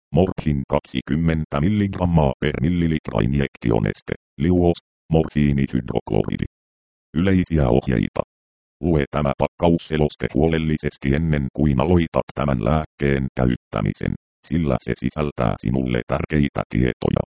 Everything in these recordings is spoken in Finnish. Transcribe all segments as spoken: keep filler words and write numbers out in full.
morfin kaksikymmentä milligrammaa per millilitra injektioneste, liuos, morfiinihydrokloridi. Yleisiä ohjeita. Lue tämä pakkausseloste huolellisesti ennen kuin aloitat tämän lääkkeen käyttämisen, sillä se sisältää sinulle tärkeitä tietoja.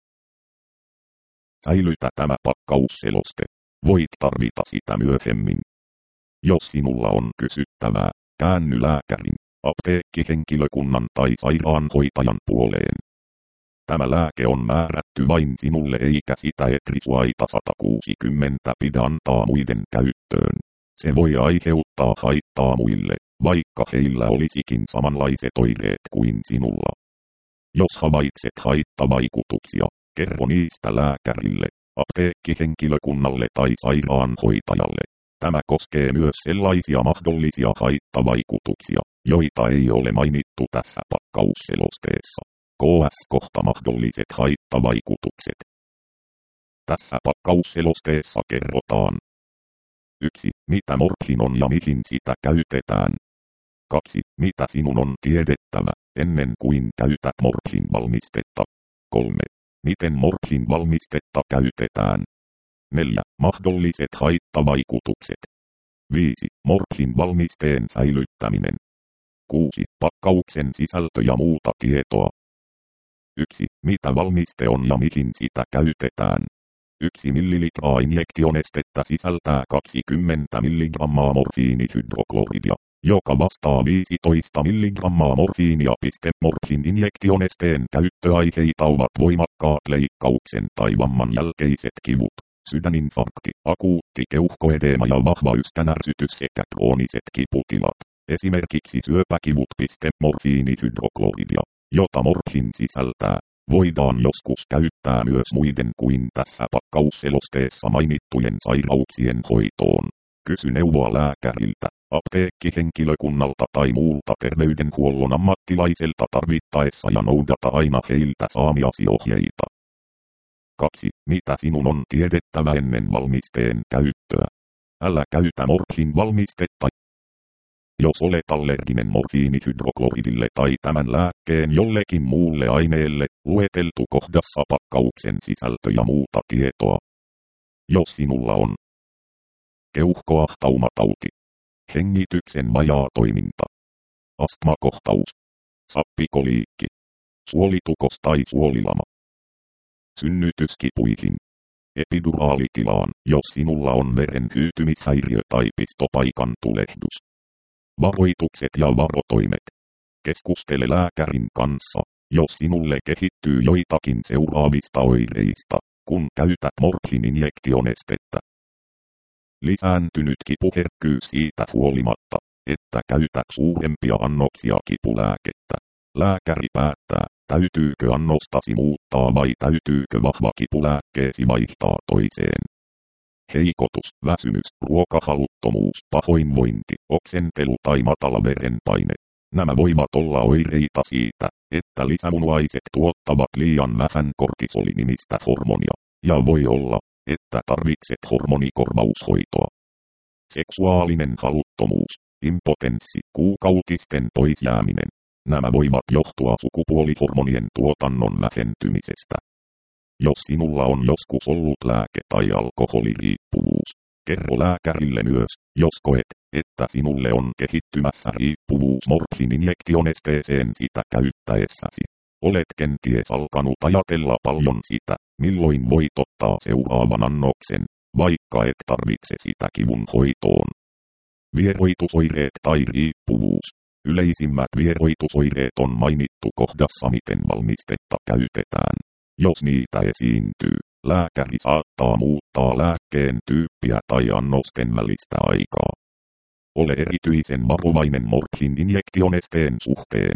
Säilytä tämä pakkausseloste. Voit tarvita sitä myöhemmin. Jos sinulla on kysyttävää, käänny lääkärin, apteekkihenkilökunnan tai sairaanhoitajan puoleen. Tämä lääke on määrätty vain sinulle eikä sitä etrisuaita sata kuusikymmentä pidä antaa muiden käyttöön. Se voi aiheuttaa haittaa muille, vaikka heillä olisikin samanlaiset oireet kuin sinulla. Jos havaitset haittavaikutuksia, kerro niistä lääkärille, apteekkihenkilökunnalle tai sairaanhoitajalle. Tämä koskee myös sellaisia mahdollisia haittavaikutuksia, joita ei ole mainittu tässä pakkausselosteessa. Ks kohta mahdolliset haittavaikutukset. Tässä pakkausselosteessa kerrotaan. yksi. Mitä morfin on ja mihin sitä käytetään. kaksi. Mitä sinun on tiedettävä, ennen kuin käytät morfin valmistetta. kolme. Miten morfin valmistetta käytetään. neljä. Mahdolliset haittavaikutukset. viisi. Morfin valmisteen säilyttäminen. kuusi. Pakkauksen sisältö ja muuta tietoa. yksi. Mitä valmiste on ja mihin sitä käytetään. yksi millilitraa injektionestettä sisältää kaksikymmentä milligrammaa morfiinihydrokloridia, joka vastaa viisitoista milligrammaa morfiinia. Morfin injektionesteen käyttöaiheita ovat voimakkaat leikkauksen tai vamman jälkeiset kivut, sydäninfarkti, akuutti keuhkoedeema ja vahva yskänärsytys sekä krooniset kiputilat, esimerkiksi syöpäkivut. Morfiinihydrokloridia, jota morfin sisältää, voidaan joskus käyttää myös muiden kuin tässä pakkausselosteessa mainittujen sairauksien hoitoon. Kysy neuvoa lääkäriltä, apteekkihenkilökunnalta tai muulta terveydenhuollon ammattilaiselta tarvittaessa ja noudata aina heiltä saamiasi ohjeita. kaksi. Mitä sinun on tiedettävä ennen valmisteen käyttöä? Älä käytä morfin valmistetta. Jos olet allerginen morfiinihydrokloridille tai tämän lääkkeen jollekin muulle aineelle, lueteltu kohdassa pakkauksen sisältö ja muuta tietoa. Jos sinulla on keuhkoahtaumatauti, hengityksen vajaa toiminta, astmakohtaus, sappikoliikki, suolitukos tai suolilama, synnytyskipuihin, epiduraalitilaan, jos sinulla on veren hyytymishäiriö tai pistopaikan tulehdus. Varoitukset ja varotoimet. Keskustele lääkärin kanssa, jos sinulle kehittyy joitakin seuraavista oireista, kun käytät morfin injektionestettä. Lisääntynyt kipuherkkyys siitä huolimatta, että käytät suurempia annoksia kipulääkettä. Lääkäri päättää, täytyykö annostasi muuttaa vai täytyykö vahva kipulääkkeesi vaihtaa toiseen. Heikotus, väsymys, ruokahaluttomuus, pahoinvointi, oksentelu tai matala verenpaine. Nämä voivat olla oireita siitä, että lisämunuaiset tuottavat liian vähän kortisolinimistä hormonia, ja voi olla, että tarvitset hormonikorvaushoitoa. Seksuaalinen haluttomuus, impotenssi, kuukautisten poisjääminen. Nämä voivat johtua sukupuolihormonien tuotannon vähentymisestä. Jos sinulla on joskus ollut lääke- tai alkoholiriippuvuus, kerro lääkärille myös, jos koet, että sinulle on kehittymässä riippuvuus morfin injektionesteeseen sitä käyttäessäsi. Olet kenties alkanut ajatella paljon sitä, milloin voit ottaa seuraavan annoksen, vaikka et tarvitse sitä kivun hoitoon. Vieroitusoireet tai riippuvuus. Yleisimmät vieroitusoireet on mainittu kohdassa miten valmistetta käytetään. Jos niitä esiintyy, lääkäri saattaa muuttaa lääkkeen tyyppiä tai annosten välistä aikaa. Ole erityisen varovainen morfin injektionesteen suhteen.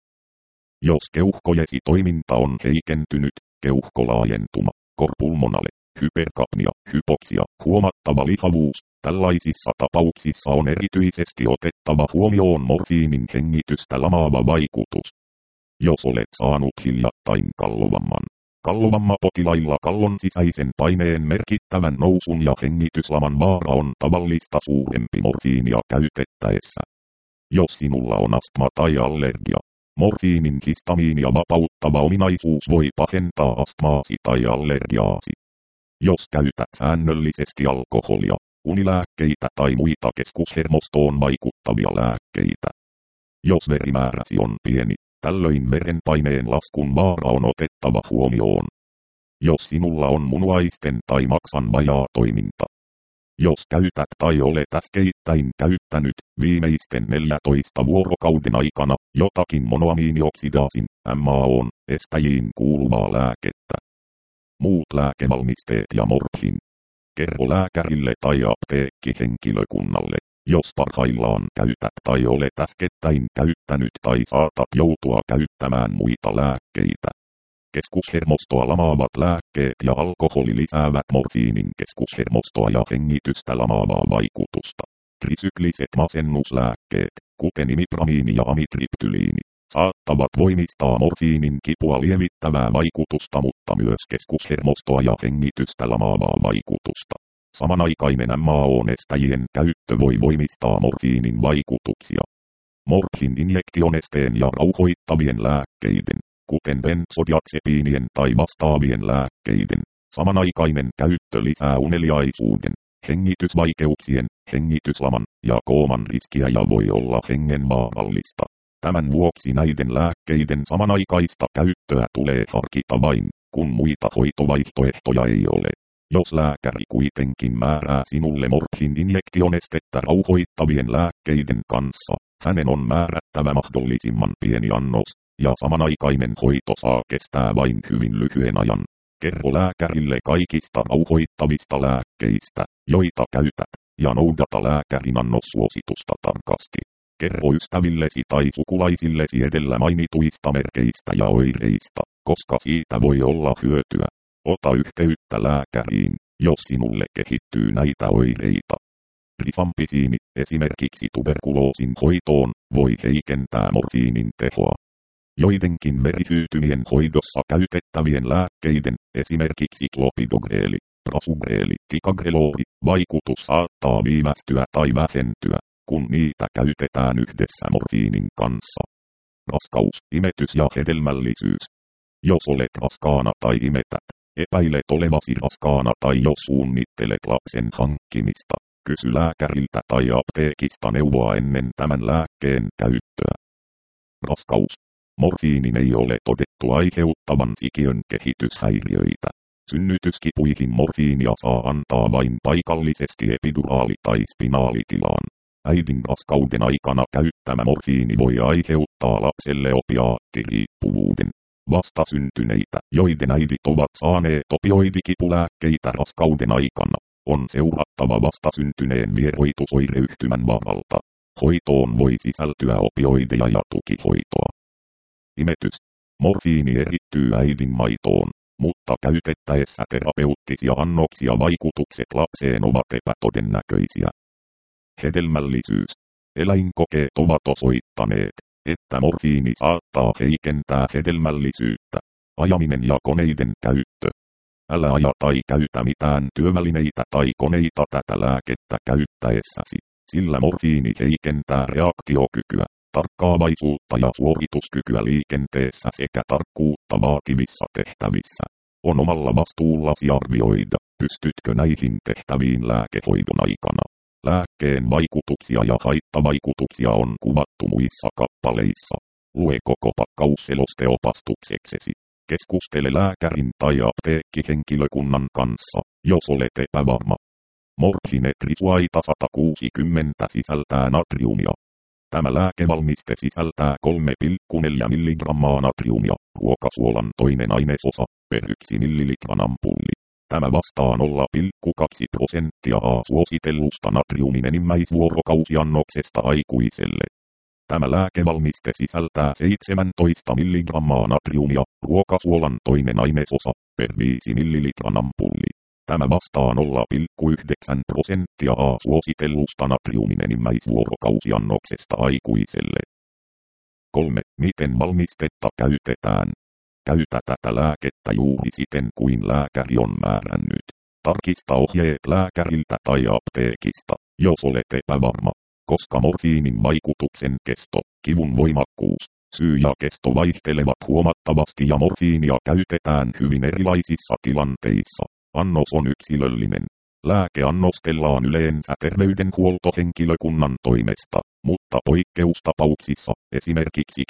Jos keuhkojesi toiminta on heikentynyt, keuhkolaajentuma, korpulmonale, hyperkapnia, hypoksia, huomattava lihavuus, tällaisissa tapauksissa on erityisesti otettava huomioon morfiinin hengitystä lamaava vaikutus. Jos olet saanut hiljattain kallovamman, kallovammapotilailla kallon sisäisen paineen merkittävän nousun ja hengityslaman vaara on tavallista suurempi morfiinia käytettäessä. Jos sinulla on astma tai allergia, Morfiinin histamiinia vapauttava ominaisuus voi pahentaa astmaasi tai allergiaasi. Jos käytät säännöllisesti alkoholia, unilääkkeitä tai muita keskushermostoon vaikuttavia lääkkeitä. Jos verimääräsi on pieni, tällöin verenpaineen laskun vaara on otettava huomioon. Jos sinulla on munuaisten tai maksan vajaatoiminta. Jos käytät tai olet äskeittäin käyttänyt viimeisten neljäntoista vuorokauden aikana jotakin monoamiinioksidaasin M A O:n estäjiin kuuluvaa lääkettä. Muut lääkevalmisteet ja morfiin. Kerro lääkärille tai apteekkihenkilökunnalle, jos parhaillaan käytät tai olet äskettäin käyttänyt tai saatat joutua käyttämään muita lääkkeitä. Keskushermostoa lamaavat lääkkeet ja alkoholi lisäävät morfiinin keskushermostoa ja hengitystä lamaavaa vaikutusta. Trisykliset masennuslääkkeet, kuten imipramiini ja amitriptyliini, saattavat voimistaa morfiinin kipua lievittävää vaikutusta, mutta myös keskushermostoa ja hengitystä lamaavaa vaikutusta. Samanaikainen M A O:n estäjien käyttö voi voimistaa morfiinin vaikutuksia. Morfin injektionesteen ja rauhoittavien lääkkeiden, kuten benzodiazepiinien tai vastaavien lääkkeiden, samanaikainen käyttö lisää uneliaisuuden, hengitysvaikeuksien, hengityslaman ja kooman riskiä ja voi olla hengenvaarallista. Tämän vuoksi näiden lääkkeiden samanaikaista käyttöä tulee harkita vain, kun muita hoitovaihtoehtoja ei ole. Jos lääkäri kuitenkin määrää sinulle morfin injektionestettä rauhoittavien lääkkeiden kanssa, hänen on määrättävä mahdollisimman pieni annos, ja samanaikainen hoito saa kestää vain hyvin lyhyen ajan. Kerro lääkärille kaikista rauhoittavista lääkkeistä, joita käytät, ja noudata lääkärin annossuositusta tarkasti. Kerro ystävillesi tai sukulaisillesi edellä mainituista merkeistä ja oireista, koska siitä voi olla hyötyä. Ota yhteyttä lääkäriin, jos sinulle kehittyy näitä oireita. Rifampisiini, esimerkiksi tuberkuloosin hoitoon, voi heikentää morfiinin tehoa. Joidenkin verihyytymien hoidossa käytettävien lääkkeiden, esimerkiksi klopidogreeli, prasugreli, ticagrelori, vaikutus saattaa viivästyä tai vähentyä, kun niitä käytetään yhdessä morfiinin kanssa. Raskaus, imetys ja hedelmällisyys. Jos olet raskaana tai imetät, epäilet olevasi raskaana tai jos suunnittelet lapsen hankkimista, kysy lääkäriltä tai apteekista neuvoa ennen tämän lääkkeen käyttöä. Raskaus. Morfiinin ei ole todettu aiheuttavan sikiön kehityshäiriöitä. Synnytyskipuihin morfiinia saa antaa vain paikallisesti epiduraali- tai spinaalitilaan. Äidin raskauden aikana käyttämä morfiini voi aiheuttaa lapselle opiaattiriippuvuuden. Vastasyntyneitä, joiden äidit ovat saaneet opioidikipulääkkeitä raskauden aikana, on seurattava vastasyntyneen vieroitusoireyhtymän varalta. Hoitoon voi sisältyä opioideja ja tukihoitoa. Imetys. Morfiini erittyy äidin maitoon, mutta käytettäessä terapeuttisia annoksia vaikutukset lapseen ovat epätodennäköisiä. Hedelmällisyys. Eläinkokeet ovat osoittaneet, että morfiini saattaa heikentää hedelmällisyyttä. Ajaminen ja koneiden käyttö. Älä aja tai käytä mitään työvälineitä tai koneita tätä lääkettä käyttäessäsi, sillä morfiini heikentää reaktiokykyä, tarkkaavaisuutta ja suorituskykyä liikenteessä sekä tarkkuutta vaativissa tehtävissä. On omalla vastuullasi arvioida, pystytkö näihin tehtäviin lääkehoidon aikana. Lääkkeen vaikutuksia ja haittavaikutuksia on kuvattu muissa kappaleissa. Lue koko pakkausseloste opastukseksesi. Keskustele lääkärin tai apteekkihenkilökunnan kanssa, jos olet epävarma. Morfinetrisuaita sata kuusikymmentä sisältää natriumia. Tämä lääkevalmiste sisältää kolme pilkku neljä milligrammaa natriumia, ruokasuolan toinen ainesosa, per yksi millilitran ampulli. Tämä vastaa nolla pilkku kaksi prosenttia A suositellusta natriumin enimmäisvuorokausiannoksesta aikuiselle. Tämä lääkevalmiste sisältää seitsemäntoista milligrammaa natriumia, ruokasuolan toinen ainesosa, per viisi millilitran ampulli. Tämä vastaa nolla pilkku yhdeksän prosenttia A suositellusta natriumin enimmäisvuorokausiannoksesta aikuiselle. kolme. Miten valmistetta käytetään? Käytä tätä lääkettä juuri siten kuin lääkäri on määrännyt. Tarkista ohjeet lääkäriltä tai apteekista, jos olet epävarma, koska morfiinin vaikutuksen kesto, kivun voimakkuus, Syy ja kesto vaihtelevat huomattavasti ja morfiinia käytetään hyvin erilaisissa tilanteissa. Annos on yksilöllinen. Lääke annostellaan yleensä terveydenhuoltohenkilökunnan toimesta, mutta poikkeustapauksissa, esimerkiksi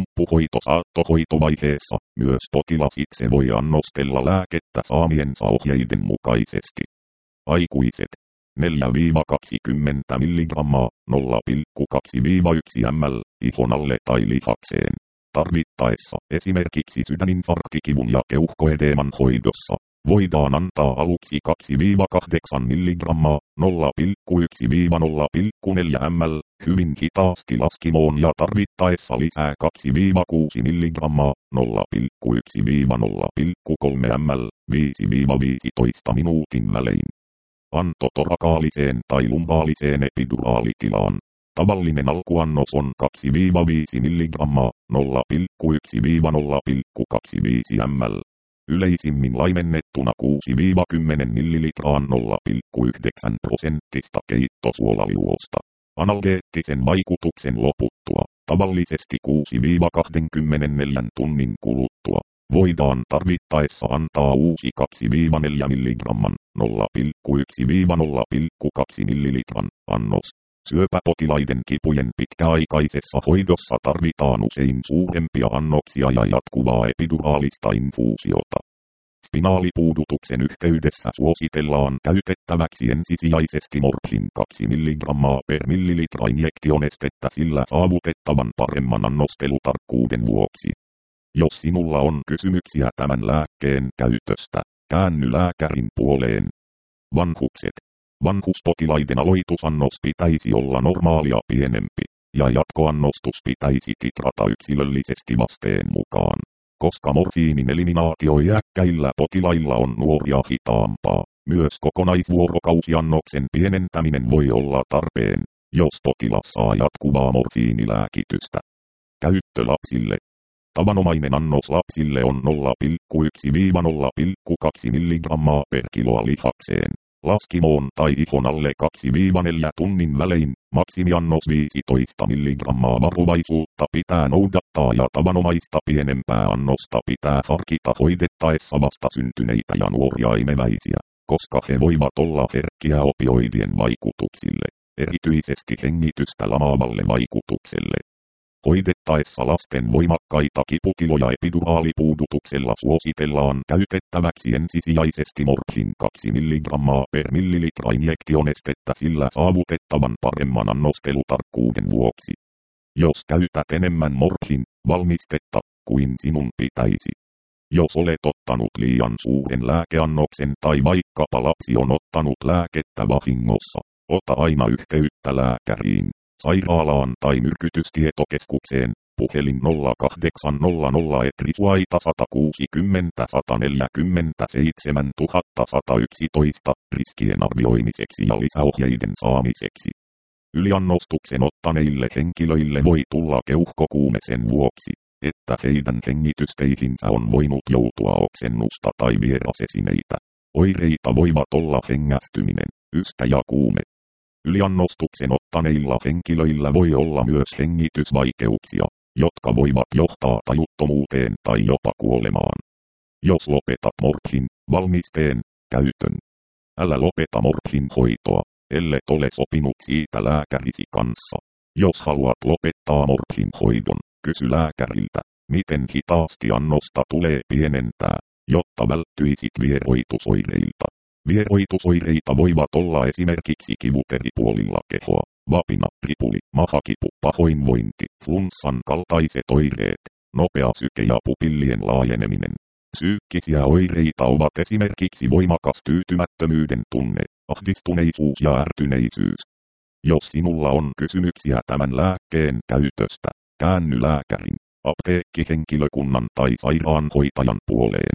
kipupumppuhoito-saattohoitovaiheessa, myös potilas itse voi annostella lääkettä saamiensa ohjeiden mukaisesti. Aikuiset neljä kaksikymmentä milligrammaa nolla pilkku kaksi yksi millilitraa ihon alle tai lihakseen. Tarvittaessa esimerkiksi sydäninfarktikivun ja keuhkoedeeman hoidossa voidaan antaa aluksi kaksi kahdeksan milligrammaa nolla pilkku yksi nolla pilkku neljä millilitraa hyvin hitaasti laskimoon ja tarvittaessa lisää kaksi kuusi milligrammaa nolla pilkku yksi nolla pilkku kolme millilitraa viisi viisitoista minuutin välein. Anto torakaaliseen tai lumbaaliseen epiduraalitilaan. Tavallinen alkuannos on kaksi viisi milligrammaa nolla pilkku yksi nolla pilkku kaksikymmentäviisi millilitraa. Yleisimmin laimennettuna kuusi kymmenen millilitraa nolla pilkku yhdeksän prosenttista keittosuolaliuosta. Analgeettisen vaikutuksen loputtua, tavallisesti kuusi kaksikymmentäneljä tunnin kuluttua, voidaan tarvittaessa antaa uusi kaksi neljä milligramman nolla pilkku yksi nolla pilkku kaksi millilitran annos. Syöpäpotilaiden kipujen pitkäaikaisessa hoidossa tarvitaan usein suurempia annoksia ja jatkuvaa epiduraalista infuusiota. Spinaalipuudutuksen yhteydessä suositellaan käytettäväksi ensisijaisesti morfin kaksi milligrammaa per millilitra injektionestettä sillä saavutettavan paremman annostelutarkkuuden vuoksi. Jos sinulla on kysymyksiä tämän lääkkeen käytöstä, käänny lääkärin puoleen. Vanhukset. Vanhuspotilaiden aloitusannos pitäisi olla normaalia pienempi, ja jatkoannostus pitäisi titrata yksilöllisesti vasteen mukaan. Koska morfiinin eliminaatio iäkkäillä potilailla on nuoria hitaampaa, myös kokonaisvuorokausiannoksen pienentäminen voi olla tarpeen, jos potilas saa jatkuvaa morfiinilääkitystä. Käyttö lapsille. Tavanomainen annos lapsille on nolla pilkku yksi nolla pilkku kaksi milligrammaa per kiloa lihakseen. Laskimoon tai ihon alle kaksi neljä tunnin välein, maksimiannos viisitoista milligrammaa varovaisuutta pitää noudattaa ja tavanomaista pienempää annosta pitää harkita hoidettaessa vastasyntyneitä ja nuoria imeväisiä, koska he voivat olla herkkiä opioidien vaikutuksille, erityisesti hengitystä lamaavalle vaikutukselle. Hoidettaessa lasten voimakkaita kiputiloja epiduraalipuudutuksella suositellaan käytettäväksi ensisijaisesti morfin kaksi milligrammaa per millilitra injektionestettä sillä saavutettavan paremman annostelutarkkuuden vuoksi. Jos käytät enemmän morfin valmistetta kuin sinun pitäisi. Jos olet ottanut liian suuren lääkeannoksen tai vaikkapa lapsi on ottanut lääkettä vahingossa, ota aina yhteyttä lääkäriin, sairaalaan tai myrkytystietokeskukseen, puhelin nolla kahdeksan nolla nolla etrisuaita sata kuusikymmentä sata neljäkymmentäseitsemän sata yksitoista riskien arvioimiseksi ja lisäohjeiden saamiseksi. Yliannostuksen ottaneille henkilöille voi tulla keuhkokuume sen vuoksi, että heidän hengitysteihinsä on voinut joutua oksennusta tai vierasesineitä. Oireita voivat olla hengästyminen, yskä ja kuume. Yliannostuksen ottaneilla henkilöillä voi olla myös hengitysvaikeuksia, jotka voivat johtaa tajuttomuuteen tai jopa kuolemaan. Jos lopetat morfin valmisteen käytön, älä lopeta morfin hoitoa, ellet ole sopinut siitä lääkärisi kanssa. Jos haluat lopettaa morfin hoidon, kysy lääkäriltä, miten hitaasti annosta tulee pienentää, jotta välttyisit vieroitusoireilta. Vieroitusoireita voivat olla esimerkiksi kivut eri puolilla kehoa, vapina, ripuli, mahakipu, pahoinvointi, flunssan kaltaiset oireet, nopea syke ja pupillien laajeneminen. Psyykkisiä oireita ovat esimerkiksi voimakas tyytymättömyyden tunne, ahdistuneisuus ja ärtyneisyys. Jos sinulla on kysymyksiä tämän lääkkeen käytöstä, käänny lääkärin, apteekkihenkilökunnan tai sairaanhoitajan puoleen.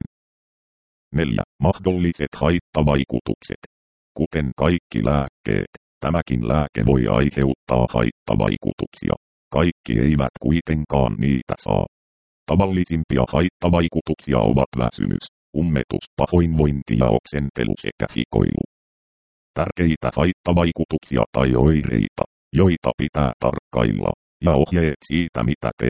neljä. Mahdolliset haittavaikutukset. Kuten kaikki lääkkeet, tämäkin lääke voi aiheuttaa haittavaikutuksia. Kaikki eivät kuitenkaan niitä saa. Tavallisimpia haittavaikutuksia ovat väsymys, ummetus, pahoinvointi ja oksentelu sekä hikoilu. Tärkeitä haittavaikutuksia tai oireita, joita pitää tarkkailla, ja ohjeet siitä mitä teet,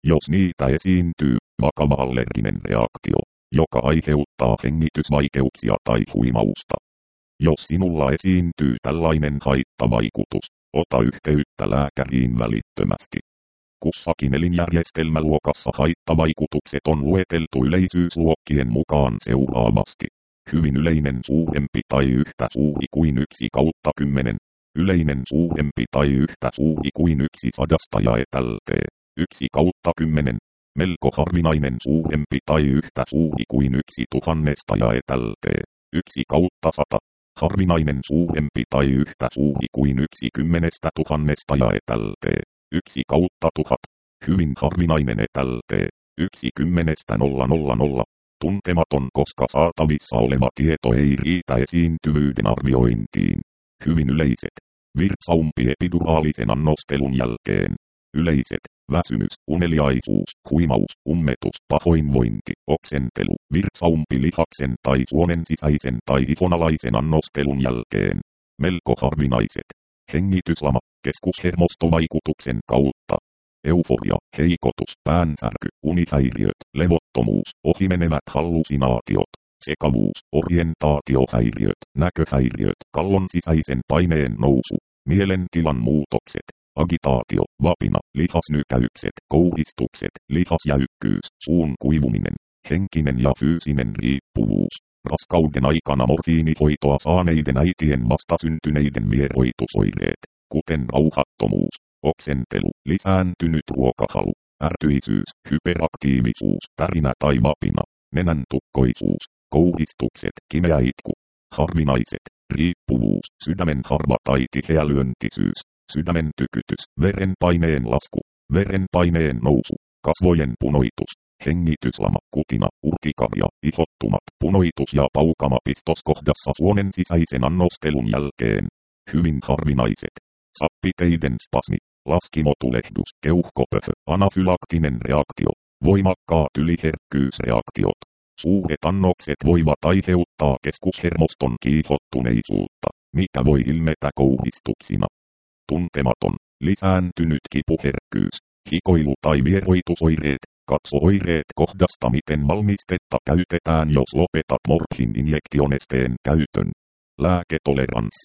Jos niitä esiintyy, vakava allerginen reaktio, joka aiheuttaa hengitysvaikeuksia tai huimausta. Jos sinulla esiintyy tällainen haittavaikutus, ota yhteyttä lääkäriin välittömästi. Kussakin elinjärjestelmäluokassa haittavaikutukset on lueteltu yleisyysluokkien mukaan seuraavasti. Hyvin yleinen suurempi tai yhtä suuri kuin yksi kautta kymmenen. Yleinen suurempi tai yhtä suuri kuin yksi sadasta ja etältee. Yksi kautta kymmenen. Melko harvinainen suurempi tai yhtä suuri kuin yksi tuhannesta ja etältee. Yksi kautta sata. Harvinainen suurempi tai yhtä suuri kuin yksi kymmenestä tuhannesta ja etältee. Yksi kautta tuhat. Hyvin harvinainen etältee. Yksi kymmenestä nolla nolla nolla. Tuntematon, koska saatavissa oleva tieto ei riitä esiintyvyyden arviointiin. Hyvin yleiset. Virtsaumpi epiduraalisen annostelun jälkeen. Yleiset. Väsymys, uneliaisuus, huimaus, ummetus, pahoinvointi, oksentelu, virtsaumpi lihaksen tai suonen sisäisen tai ihonalaisen annostelun jälkeen. Melko harvinaiset. Hengityslama, keskushermostovaikutuksen kautta. Euforia, heikotus, päänsärky, unihäiriöt, levottomuus, ohimenevät hallusinaatiot, sekavuus, orientaatiohäiriöt, näköhäiriöt, kallon sisäisen paineen nousu, mielentilan muutokset, agitaatio, vapina, lihasnykäykset, kouhistukset, lihasjäykkyys, suun kuivuminen, henkinen ja fyysinen riippuvuus, raskauden aikana morfiinihoitoa saaneiden äitien vastasyntyneiden vieroitusoireet, kuten rauhattomuus, oksentelu, lisääntynyt ruokahalu, ärtyisyys, hyperaktiivisuus, tärinä tai vapina, nenän tukkoisuus, kouhistukset, kimeä itku, harvinaiset, riippuvuus, sydämen harva tai tiheä lyöntisyys, sydämen tykytys, verenpaineen lasku, verenpaineen nousu, kasvojen punoitus, hengityslama, kutina, urtikaria, ihottumat, punoitus ja paukama pistoskohdassa suonen sisäisen annostelun jälkeen. Hyvin harvinaiset. Sappiteiden spasmi, laskimotulehdus, keuhkopöhö, anafylaktinen reaktio, voimakkaat yliherkkyysreaktiot. Suuret annokset voivat aiheuttaa keskushermoston kiihottuneisuutta, mikä voi ilmetä kouhistuksina. Tuntematon, lisääntynyt kipuherkkyys, hikoilu tai vieroitusoireet. Katso oireet kohdasta, miten valmistetta käytetään, jos lopetat morfin-injektionesteen käytön. Lääketoleranssi.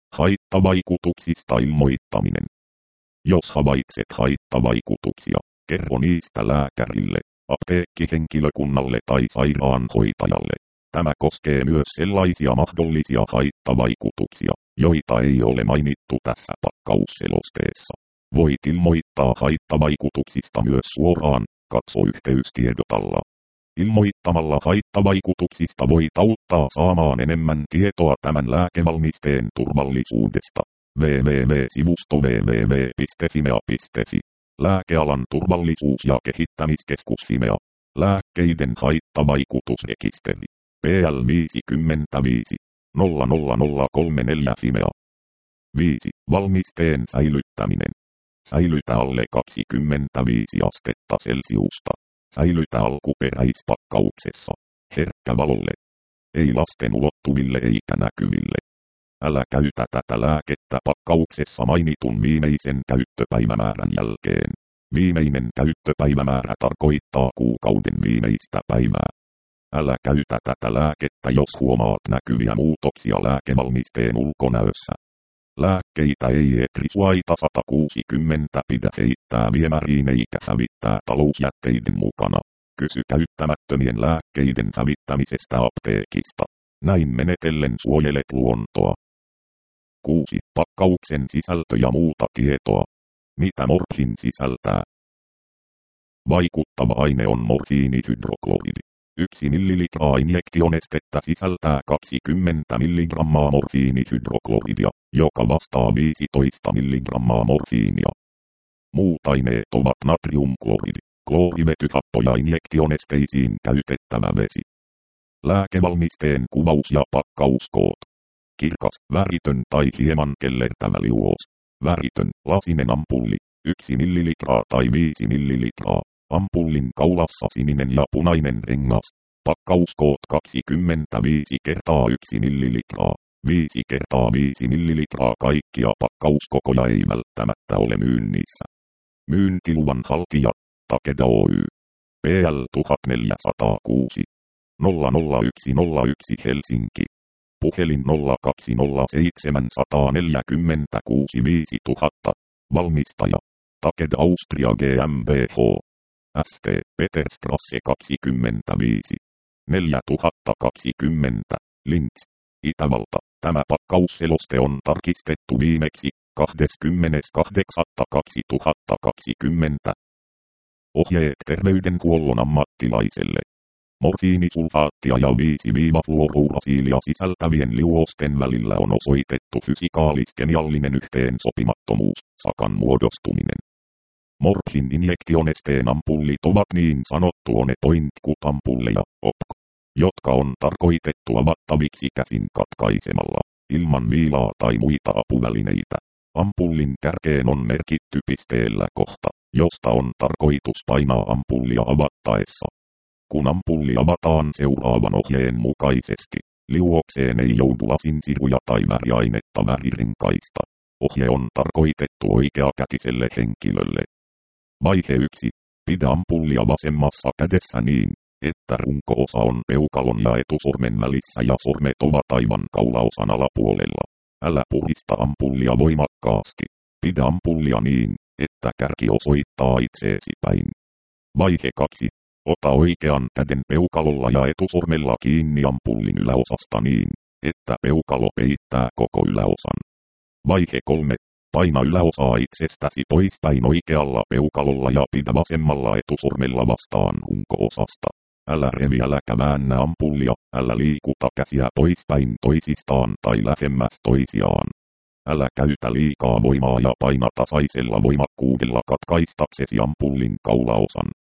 Haittavaikutuksista ilmoittaminen. Jos havaitset haittavaikutuksia, kerro niistä lääkärille, apteekkihenkilökunnalle tai sairaanhoitajalle. Tämä koskee myös sellaisia mahdollisia haittavaikutuksia, joita ei ole mainittu tässä pakkausselosteessa. Voit ilmoittaa haittavaikutuksista myös suoraan, katso yhteystiedot alla. Ilmoittamalla haittavaikutuksista voit auttaa saamaan enemmän tietoa tämän lääkevalmisteen turvallisuudesta. www-sivusto www piste fimea piste fi. Lääkealan turvallisuus- ja kehittämiskeskus Fimea. Lääkkeiden haittavaikutusrekisteri. P L viisikymmentäviisi nolla nolla nolla kolmekymmentäneljä Fimea. viisi. Valmisteen säilyttäminen. Säilytä alle kaksikymmentäviisi astetta Celsiusta. Säilytä alkuperäispakkauksessa. Herkkä valolle. Ei lasten ulottuville eikä näkyville. Älä käytä tätä lääkettä pakkauksessa mainitun viimeisen käyttöpäivämäärän jälkeen. Viimeinen käyttöpäivämäärä tarkoittaa kuukauden viimeistä päivää. Älä käytä tätä lääkettä, jos huomaat näkyviä muutoksia lääkevalmisteen ulkonäössä. Lääkkeitä ei etrisuaita sata kuusikymmentä pidä heittää viemäriin eikä hävittää talousjätteiden mukana. Kysy käyttämättömien lääkkeiden hävittämisestä apteekista. Näin menetellen suojelet luontoa. kuusi. Pakkauksen sisältö ja muuta tietoa. Mitä morfin sisältää? Vaikuttava aine on morfiinihydrokloridi. Yksi millilitraa injektionestettä sisältää kaksikymmentä milligrammaa morfiinihydrokloridia, joka vastaa viisitoista milligrammaa morfiinia. Muut aineet ovat natriumkloridi, kloorivetyhappo ja injektionesteisiin käytettävä vesi. Lääkevalmisteen kuvaus ja pakkauskoot. Kirkas, väritön tai hieman kellertävä liuos. Väritön, lasinen ampulli, yksi millilitraa tai viisi millilitraa. Ampullin kaulassa sininen ja punainen rengas. Pakkauskoot kaksikymmentäviisi kertaa yksi millilitraa. viisi kertaa viisi millilitraa. Kaikkia pakkauskokoja ei välttämättä ole myynnissä. Myyntiluvan haltija Takeda Oy. P L tuhat neljäsataakuusi nolla nolla yksi nolla yksi Helsinki. Puhelin nolla kaksi nolla seitsemän neljä kuusi viisi tuhatta. Valmistaja. Takeda Austria GmbH. S T Peterstrasse kaksikymmentäviisi neljä tuhatta kaksikymmentä. Linz. Itävalta. Tämä pakkausseloste on tarkistettu viimeksi kahdeskymmenes kahdeksas kaksituhattakaksikymmentä. Ohjeet terveydenhuollon ammattilaiselle. Morfiinisulfaattia ja viisi-fluoruurasiilia sisältävien liuosten välillä on osoitettu fysikaalis-kemiallinen yhteensopimattomuus, sakan muodostuminen. Morfin-injektionesteen ampullit ovat niin sanottu one-point-cut-ampulleja, O P K, jotka on tarkoitettu avattaviksi käsin katkaisemalla, ilman viilaa tai muita apuvälineitä. Ampullin kärkeen on merkitty pisteellä kohta, josta on tarkoitus painaa ampullia avattaessa. Kun ampulli avataan seuraavan ohjeen mukaisesti, liuokseen ei joudu lasinsiruja tai väriainetta värirenkaista. Ohje on tarkoitettu oikeakätiselle henkilölle. Vaihe yksi. Pidä ampullia vasemmassa kädessä niin, että runko-osa on peukalon ja etusormen välissä ja sormet ovat aivan kaulaosan alapuolella. Älä purista ampullia voimakkaasti. Pidä ampullia niin, että kärki osoittaa itseesi päin. Vaihe kaksi. Ota oikean käden peukalolla ja etusormella kiinni ampullin yläosasta niin, että peukalo peittää koko yläosan. Vaihe kolme. Paina yläosaa itsestäsi poispäin oikealla peukalolla ja pidä vasemmalla etusormella vastaan runko-osasta. Älä revi äläkä väännä ampullia, älä liikuta käsiä poispäin toisistaan tai lähemmäs toisiaan. Älä käytä liikaa voimaa ja paina tasaisella voimakkuudella katkaistaksesi ampullin kaulaosan.